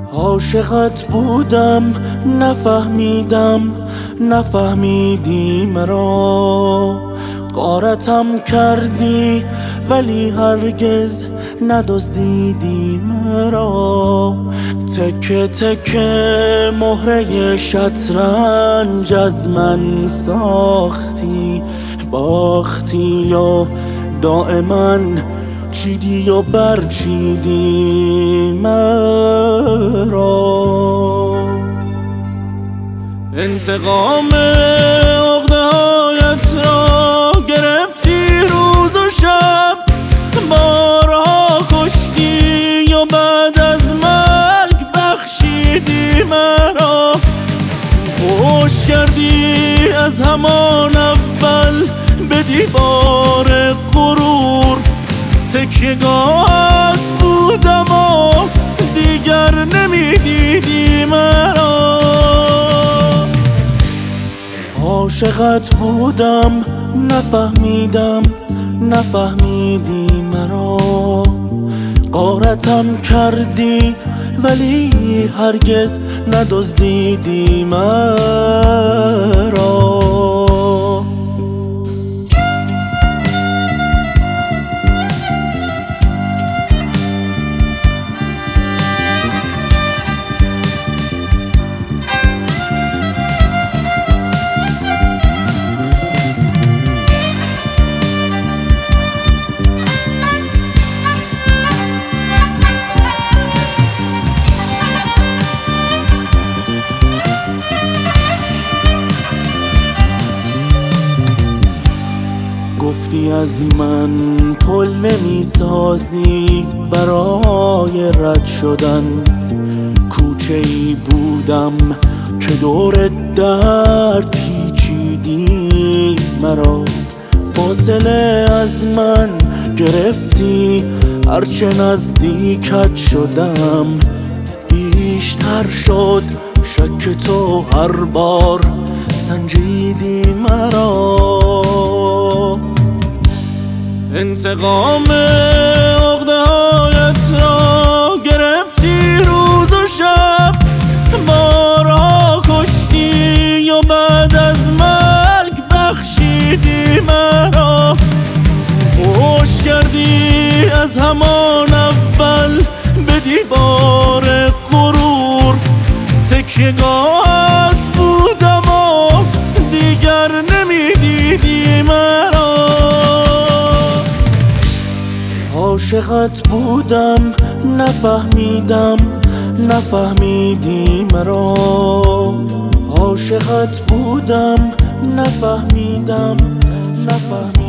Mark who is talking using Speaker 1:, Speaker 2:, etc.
Speaker 1: عاشقت بودم نفهمیدی مرا. غارتم کردی ولی هرگز ندزدیدی مرا. تکه تکه مهره شطرنج از من ساختی، باختی و دائما چیدی و برچیدی مرا. انتقام عقده‌هایت را گرفتی روز و شب، بارها کشتی و بعد از مرگ بخشیدی مرا. پشت کردی از همان اول به دیوار غرور، تکیه‌گاهت بودم و دیگر نمیدیدی مرا. عاشقت بودم نفهمیدی مرا. غارتم کردی ولی هرگز ندزدیدی مرا. گفتی از من پل نمیسازی برای رد شدن، کوچه ای بودم که دور درد پیچیدی مرا. فاصله از من گرفتی، هرچه نزدیکت شدم بیشتر شد شک تو، هر بار سنجیدی مرا. انتقام عقده‌هایت را گرفتی روز و شب، بارها کشتی و بعد از مرگ بخشیدی مرا. پشت کردی از همان اول به دیوار غرور، تکیه‌گاهت بودم و دیگر نمیدیدی مرا. عاشقت بودم نفهمیدی مرا. عاشقت بودم نفهمیدی